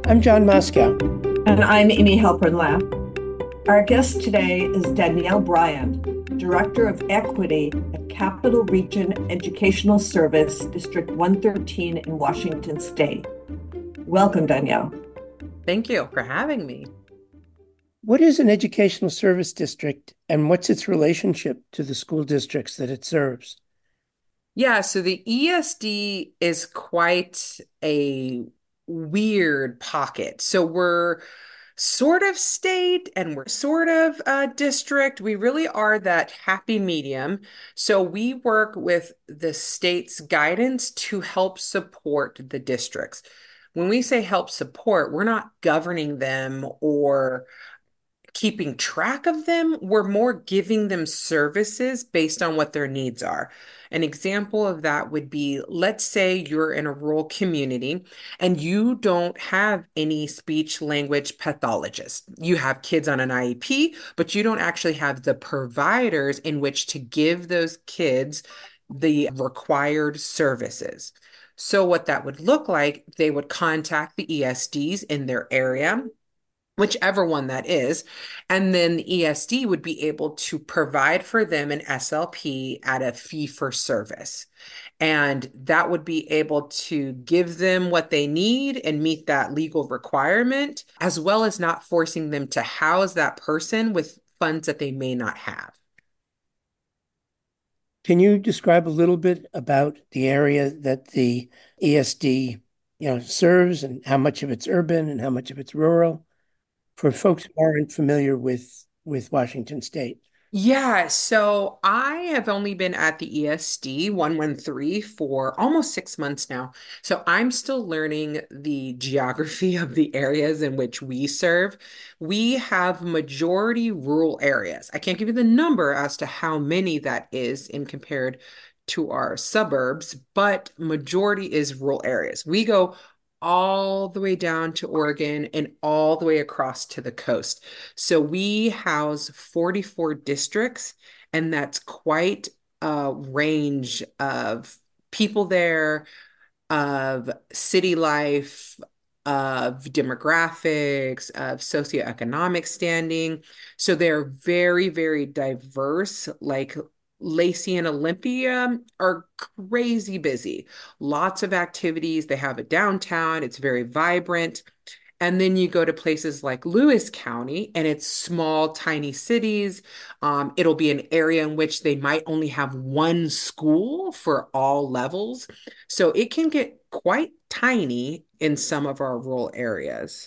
I'm John Moscow. And I'm Amy Halpern Lapp. Our guest today is Danielle Bryan, Director of Equity at Capital Region Educational Service, District 113 in Washington State. Welcome, Danielle. Thank you for having me. What is an educational service district and what's its relationship to the school districts that it serves? Yeah, so the ESD is quite a weird pocket. So we're sort of state and we're sort of district. We really are that happy medium. So we work with the state's guidance to help support the districts. When we say help support, we're not governing them or keeping track of them. We're more giving them services based on what their needs are. An example of that would be, let's say you're in a rural community and you don't have any speech language pathologist. You have kids on an IEP, but you don't actually have the providers in which to give those kids the required services. So what that would look like, they would contact the ESDs in their area, whichever one that is. And then the ESD would be able to provide for them an SLP at a fee for service. And that would be able to give them what they need and meet that legal requirement, as well as not forcing them to house that person with funds that they may not have. Can you describe a little bit about the area that the ESD, serves and how much of it's urban and how much of it's rural for folks who aren't familiar with Washington State? Yeah, so I have only been at the ESD 113 for almost 6 months now. So I'm still learning the geography of the areas in which we serve. We have majority rural areas. I can't give you the number as to how many that is in compared to our suburbs, but majority is rural areas. We go all the way down to Oregon and all the way across to the coast. So we house 44 districts, and that's quite a range of people there, of city life, of demographics, of socioeconomic standing. So they're very, very diverse. Like Lacey and Olympia are crazy busy. Lots of activities. They have a downtown, it's very vibrant. And then you go to places like Lewis County, and it's small, tiny cities. It'll be an area in which they might only have one school for all levels. So it can get quite tiny in some of our rural areas.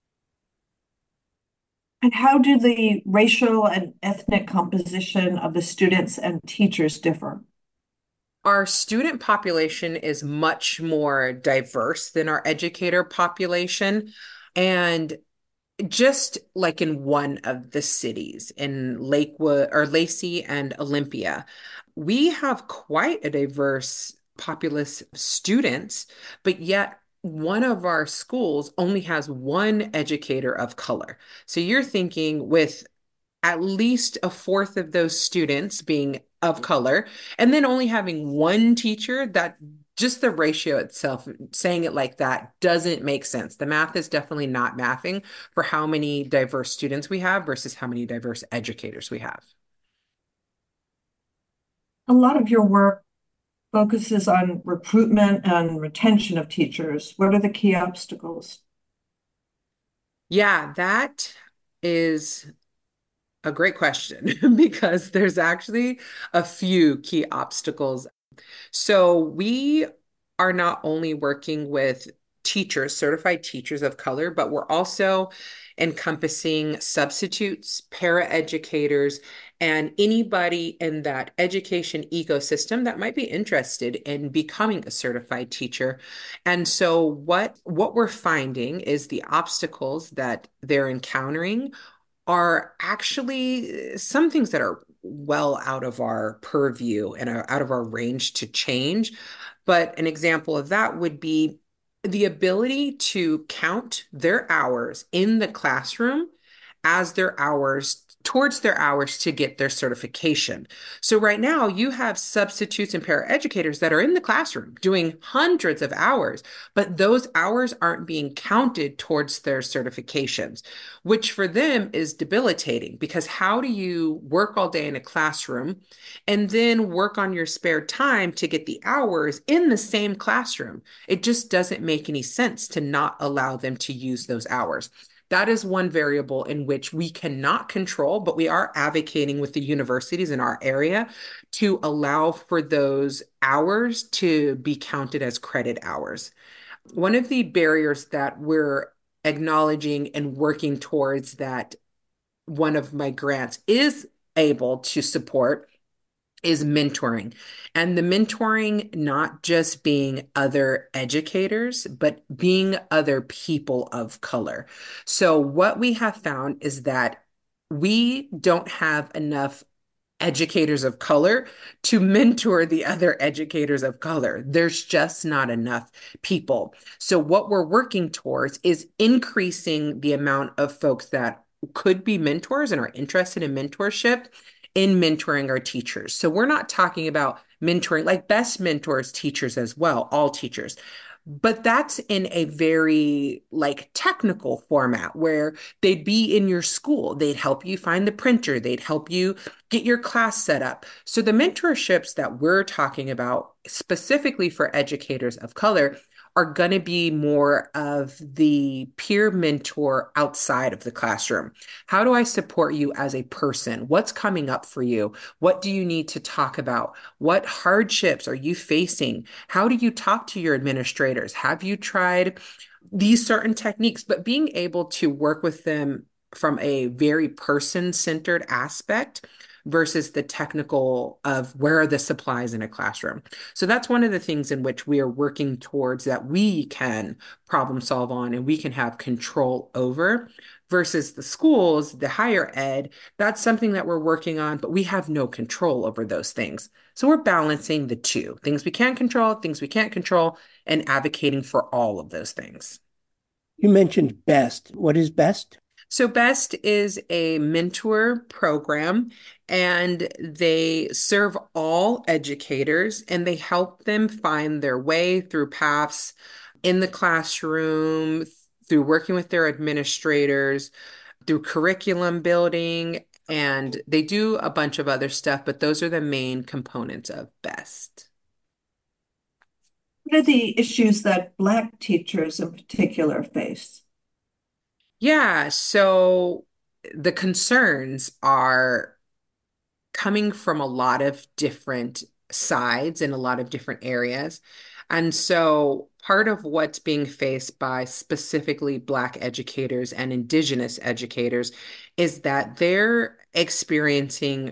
And how do the racial and ethnic composition of the students and teachers differ? Our student population is much more diverse than our educator population. And just like in one of the cities in Lakewood or Lacey and Olympia, we have quite a diverse populace of students, but yet one of our schools only has one educator of color. So you're thinking with at least a fourth of those students being of color, and then only having one teacher, that just the ratio itself, saying it like that doesn't make sense. The math is definitely not mathing for how many diverse students we have versus how many diverse educators we have. A lot of your work focuses on recruitment and retention of teachers. What are the key obstacles? Yeah, that is a great question because there's actually a few key obstacles. So we are not only working with teachers, certified teachers of color, but we're also encompassing substitutes, paraeducators, and anybody in that education ecosystem that might be interested in becoming a certified teacher. And so what we're finding is the obstacles that they're encountering are actually some things that are well out of our purview and are out of our range to change. But an example of that would be the ability to count their hours in the classroom as their hours towards their hours to get their certification. So right now you have substitutes and paraeducators that are in the classroom doing hundreds of hours, but those hours aren't being counted towards their certifications, which for them is debilitating because how do you work all day in a classroom and then work on your spare time to get the hours in the same classroom? It just doesn't make any sense to not allow them to use those hours. That is one variable in which we cannot control, but we are advocating with the universities in our area to allow for those hours to be counted as credit hours. One of the barriers that we're acknowledging and working towards that one of my grants is able to support is mentoring. And the mentoring, not just being other educators, but being other people of color. So, what we have found is that we don't have enough educators of color to mentor the other educators of color. There's just not enough people. So, what we're working towards is increasing the amount of folks that could be mentors and are interested in mentorship in mentoring our teachers. So, we're not talking about mentoring like best mentors teachers as well, all teachers. But that's in a very like technical format where they'd be in your school. They'd help you find the printer. They'd help you get your class set up. So the mentorships that we're talking about specifically for educators of color are going to be more of the peer mentor outside of the classroom. How do I support you as a person? What's coming up for you? What do you need to talk about? What hardships are you facing? How do you talk to your administrators? Have you tried these certain techniques? But being able to work with them from a very person-centered aspect versus the technical of where are the supplies in a classroom. So that's one of the things in which we are working towards that we can problem solve on and we can have control over versus the schools, the higher ed, that's something that we're working on, but we have no control over those things. So we're balancing the two things we can control, things we can't control, and advocating for all of those things. You mentioned BEST. What is BEST? So, BEST is a mentor program, and they serve all educators and they help them find their way through paths in the classroom, through working with their administrators, through curriculum building, and they do a bunch of other stuff, but those are the main components of BEST. What are the issues that Black teachers in particular face? Yeah, so the concerns are coming from a lot of different sides in a lot of different areas. And so part of what's being faced by specifically Black educators and Indigenous educators is that they're experiencing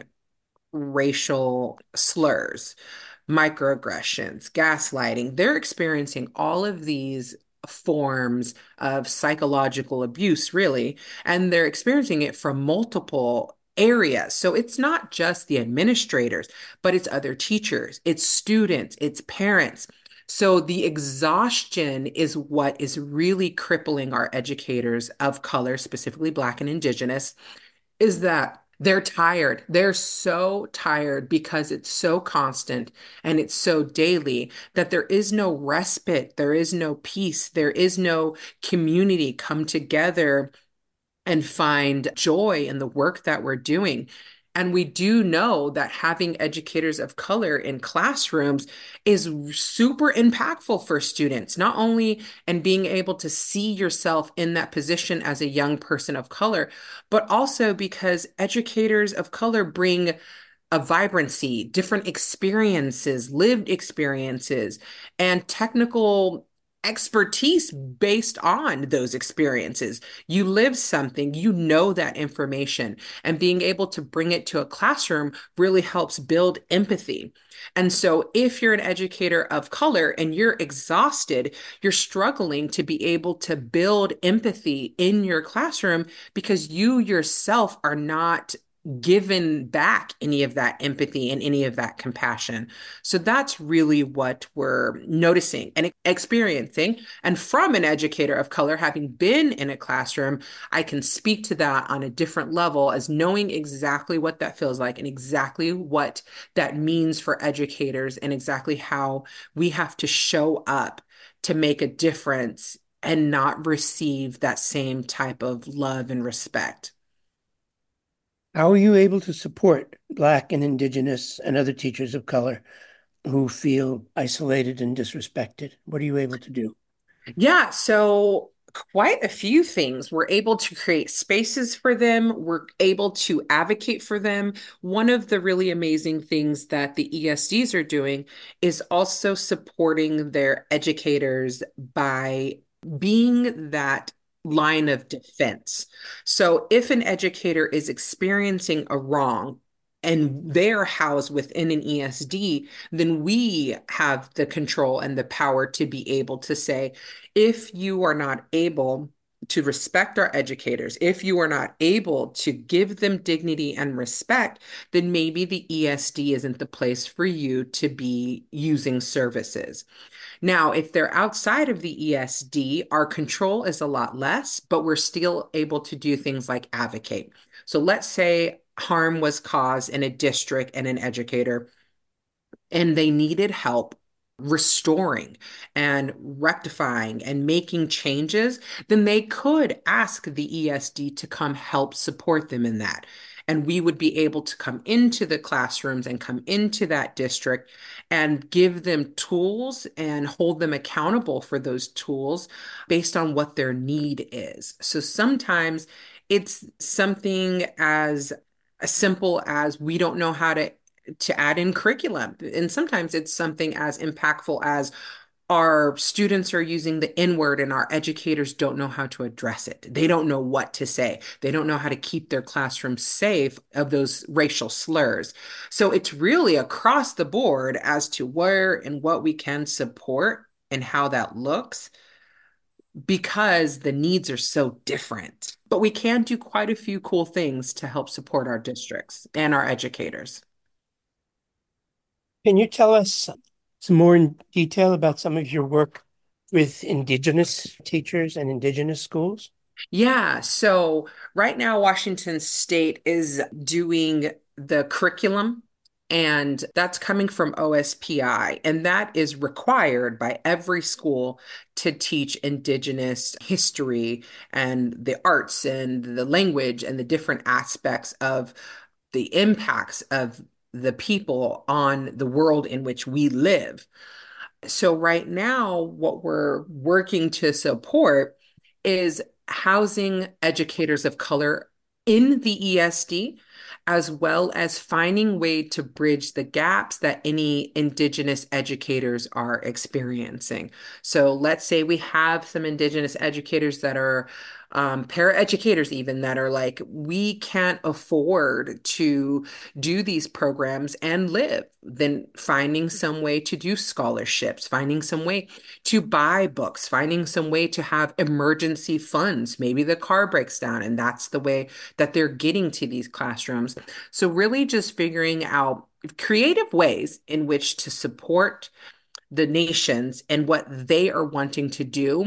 racial slurs, microaggressions, gaslighting. They're experiencing all of these forms of psychological abuse, really, and they're experiencing it from multiple areas. So it's not just the administrators, but it's other teachers, it's students, it's parents. So the exhaustion is what is really crippling our educators of color, specifically Black and Indigenous, is that they're tired. They're so tired because it's so constant and it's so daily that there is no respite, there is no peace, there is no community come together and find joy in the work that we're doing. And we do know that having educators of color in classrooms is super impactful for students, not only in being able to see yourself in that position as a young person of color, but also because educators of color bring a vibrancy, different experiences, lived experiences, and technical expertise based on those experiences. You live something, you know that information, and being able to bring it to a classroom really helps build empathy. And so, if you're an educator of color and you're exhausted, you're struggling to be able to build empathy in your classroom because you yourself are not given back any of that empathy and any of that compassion. So that's really what we're noticing and experiencing. And from an educator of color, having been in a classroom, I can speak to that on a different level as knowing exactly what that feels like and exactly what that means for educators and exactly how we have to show up to make a difference and not receive that same type of love and respect. How are you able to support Black and Indigenous and other teachers of color who feel isolated and disrespected? What are you able to do? Yeah, so quite a few things. We're able to create spaces for them. We're able to advocate for them. One of the really amazing things that the ESDs are doing is also supporting their educators by being that line of defense. So if an educator is experiencing a wrong, and they're housed within an ESD, then we have the control and the power to be able to say, if you are not able to respect our educators, if you are not able to give them dignity and respect, then maybe the ESD isn't the place for you to be using services. Now, if they're outside of the ESD, our control is a lot less, but we're still able to do things like advocate. So let's say harm was caused in a district and an educator and they needed help restoring and rectifying and making changes, then they could ask the ESD to come help support them in that. And we would be able to come into the classrooms and come into that district and give them tools and hold them accountable for those tools based on what their need is. So sometimes it's something as simple as we don't know how to add in curriculum. And sometimes it's something as impactful as our students are using the N word and our educators don't know how to address it. They don't know what to say. They don't know how to keep their classroom safe of those racial slurs. So it's really across the board as to where and what we can support and how that looks because the needs are so different. But we can do quite a few cool things to help support our districts and our educators. Can you tell us some more in detail about some of your work with Indigenous teachers and Indigenous schools? Yeah, so right now, Washington State is doing the curriculum, and that's coming from OSPI, and that is required by every school to teach Indigenous history and the arts and the language and the different aspects of the impacts of the people on the world in which we live. So right now, what we're working to support is housing educators of color in the ESD, as well as finding way to bridge the gaps that any Indigenous educators are experiencing. So let's say we have some Indigenous educators that are paraeducators even that are like, we can't afford to do these programs and live, then finding some way to do scholarships, finding some way to buy books, finding some way to have emergency funds. Maybe the car breaks down and that's the way that they're getting to these classrooms. So really just figuring out creative ways in which to support the nations and what they are wanting to do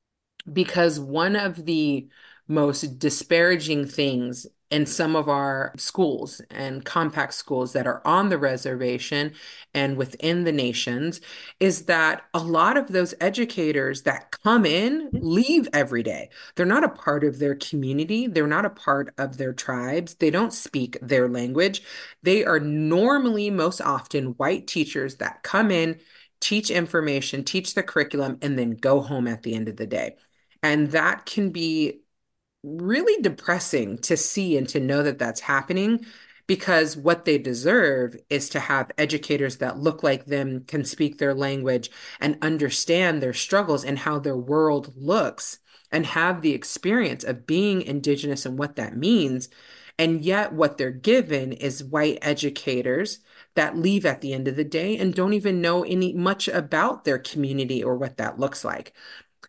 because one of the most disparaging things in some of our schools and compact schools that are on the reservation and within the nations is that a lot of those educators that come in leave every day. They're not a part of their community, they're not a part of their tribes, they don't speak their language. They are normally, most often, white teachers that come in, teach information, teach the curriculum, and then go home at the end of the day. And that can be really depressing to see and to know that that's happening because what they deserve is to have educators that look like them, can speak their language, and understand their struggles and how their world looks, and have the experience of being Indigenous and what that means. And yet, what they're given is white educators that leave at the end of the day and don't even know any much about their community or what that looks like.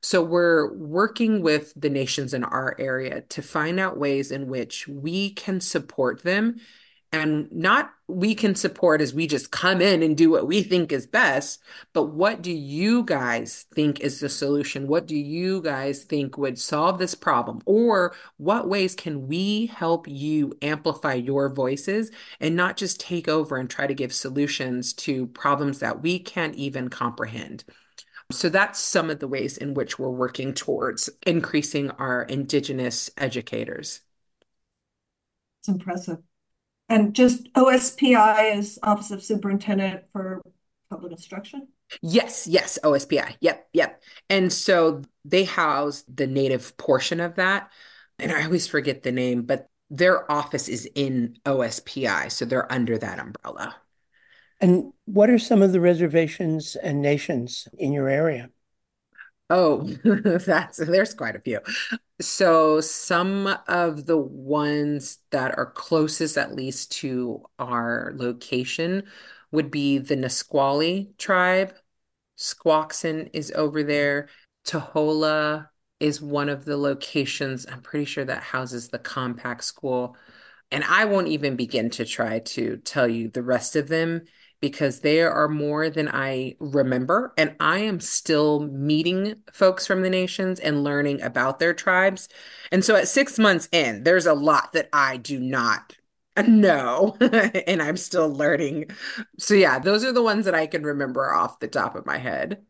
So we're working with the nations in our area to find out ways in which we can support them, and not we can support as we just come in and do what we think is best, but what do you guys think is the solution? What do you guys think would solve this problem? Or what ways can we help you amplify your voices and not just take over and try to give solutions to problems that we can't even comprehend? So that's some of the ways in which we're working towards increasing our Indigenous educators. It's impressive. And just OSPI is Office of Superintendent for Public Instruction? Yes, yes, OSPI. Yep, yep. And so they house the native portion of that. And I always forget the name, but their office is in OSPI. So they're under that umbrella. And what are some of the reservations and nations in your area? Oh, there's quite a few. So some of the ones that are closest, at least to our location, would be the Nisqually tribe. Squaxin is over there. Tohola is one of the locations. I'm pretty sure that houses the compact school. And I won't even begin to try to tell you the rest of them because there are more than I remember. And I am still meeting folks from the nations and learning about their tribes. And so at 6 months in, there's a lot that I do not know. And I'm still learning. So, yeah, those are the ones that I can remember off the top of my head.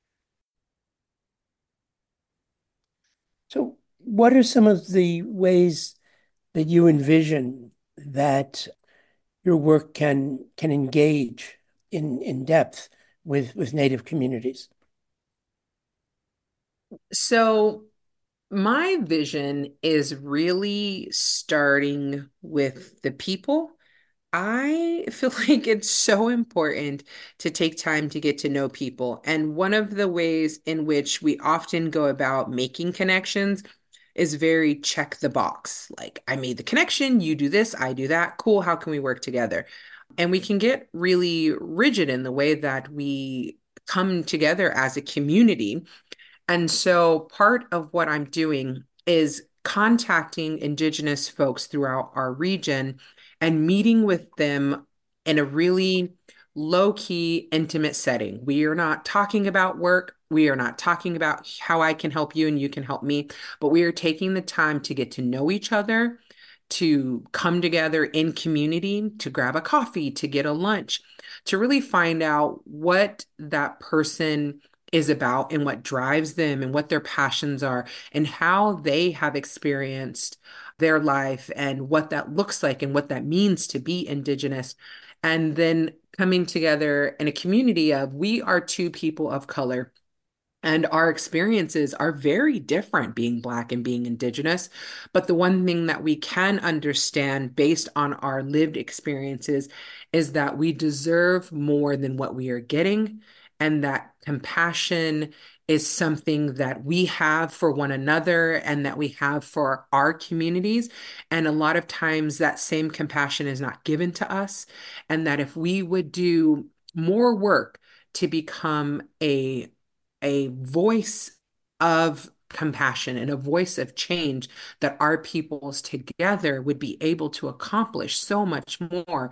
So, what are some of the ways that you envision that your work can engage in depth with Native communities? So, my vision is really starting with the people. I feel like it's so important to take time to get to know people. And one of the ways in which we often go about making connections is very check the box. Like, I made the connection, you do this, I do that. Cool, how can we work together? And we can get really rigid in the way that we come together as a community, and so part of what I'm doing is contacting Indigenous folks throughout our region and meeting with them in a really low key, intimate setting. We are not talking about work. We are not talking about how I can help you and you can help me, but we are taking the time to get to know each other, to come together in community, to grab a coffee, to get a lunch, to really find out what that person is about and what drives them and what their passions are and how they have experienced their life and what that looks like and what that means to be Indigenous. And then coming together in a community of we are two people of color and our experiences are very different being Black and being Indigenous. But the one thing that we can understand based on our lived experiences is that we deserve more than what we are getting, and that compassion is something that we have for one another and that we have for our communities. And a lot of times that same compassion is not given to us. And that if we would do more work to become a voice of compassion and a voice of change, that our peoples together would be able to accomplish so much more.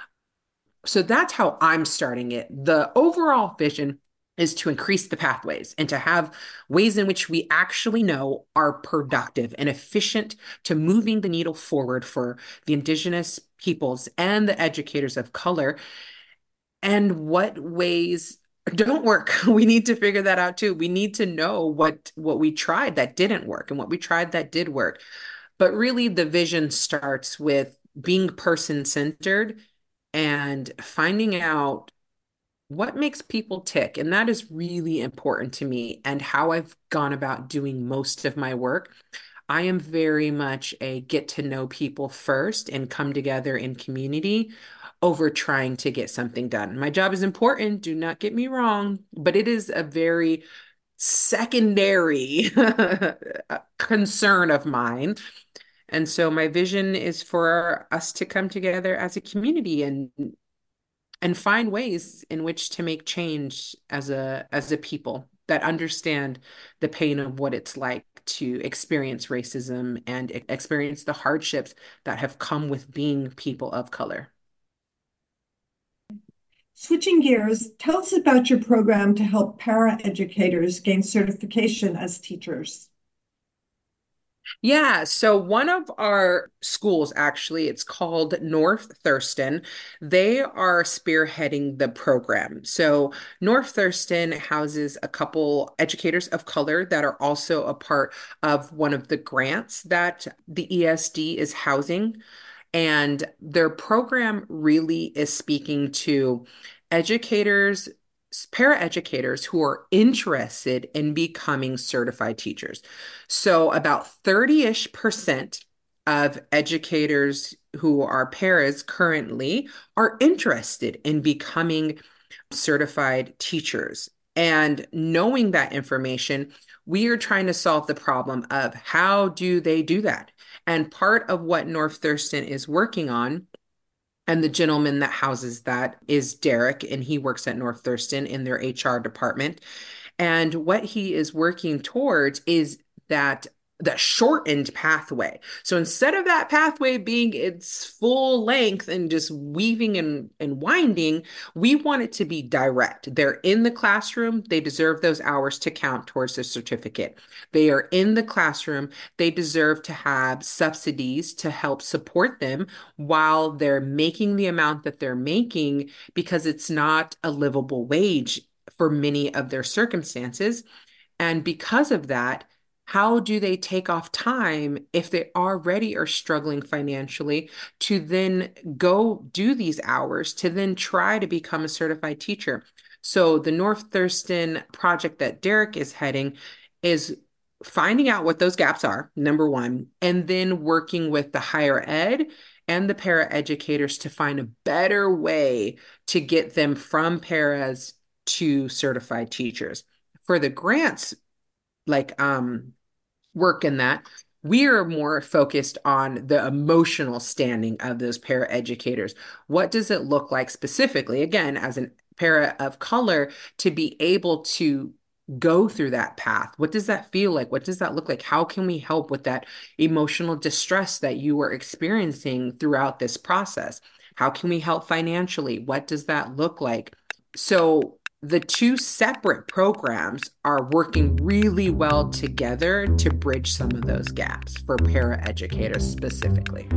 So that's how I'm starting it. The overall vision is to increase the pathways and to have ways in which we actually know are productive and efficient to moving the needle forward for the Indigenous peoples and the educators of color, and what ways don't work. We need to figure that out too. We need to know what we tried that didn't work and what we tried that did work. But really the vision starts with being person centered and finding out what makes people tick. And that is really important to me and how I've gone about doing most of my work. I am very much a get to know people first and come together in community over trying to get something done. My job is important, do not get me wrong, but it is a very secondary concern of mine. And so my vision is for us to come together as a community and find ways in which to make change as a people. that understand the pain of what it's like to experience racism and experience the hardships that have come with being people of color. Switching gears, tell us about your program to help para-educators gain certification as teachers. Yeah, so one of our schools, actually, it's called North Thurston. They are spearheading the program. So North Thurston houses a couple educators of color that are also a part of one of the grants that the ESD is housing. And their program really is speaking to educators, paraeducators who are interested in becoming certified teachers. So about 30-ish% of educators who are paras currently are interested in becoming certified teachers. And knowing that information, we are trying to solve the problem of how do they do that? And part of what North Thurston is working on, and the gentleman that houses that is Derek, and he works at North Thurston in their HR department. And what he is working towards is that shortened pathway. So instead of that pathway being its full length and just weaving and winding, we want it to be direct. They're in the classroom, they deserve those hours to count towards the certificate. They are in the classroom, they deserve to have subsidies to help support them while they're making the amount that they're making, because it's not a livable wage for many of their circumstances. And because of that, how do they take off time if they already are struggling financially to then go do these hours to then try to become a certified teacher? So the North Thurston project that Derek is heading is finding out what those gaps are, number one, and then working with the higher ed and the para educators to find a better way to get them from paras to certified teachers. For the grants, like work in that, we are more focused on the emotional standing of those para educators. What does it look like specifically, again, as an para of color, to be able to go through that path? What does that feel like? What does that look like? How can we help with that emotional distress that you are experiencing throughout this process? How can we help financially? What does that look like? So the two separate programs are working really well together to bridge some of those gaps for paraeducators specifically.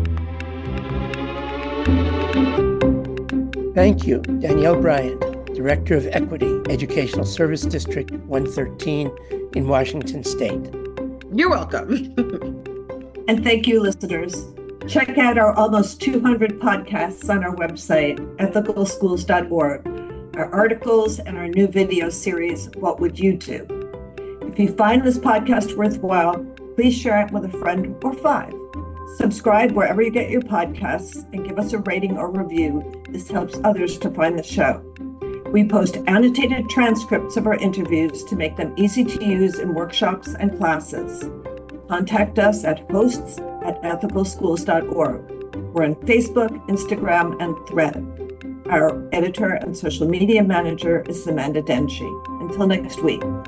Thank you, Danielle Bryant, Director of Equity, Educational Service District 113 in Washington State. You're welcome. And thank you, listeners. Check out our almost 200 podcasts on our website, ethicalschools.org. Our articles, and our new video series, What Would You Do? If you find this podcast worthwhile, please share it with a friend or five. Subscribe wherever you get your podcasts and give us a rating or review. This helps others to find the show. We post annotated transcripts of our interviews to make them easy to use in workshops and classes. Contact us at hosts@ethicalschools.org. We're on Facebook, Instagram, and Thread. Our editor and social media manager is Amanda Denchi. Until next week.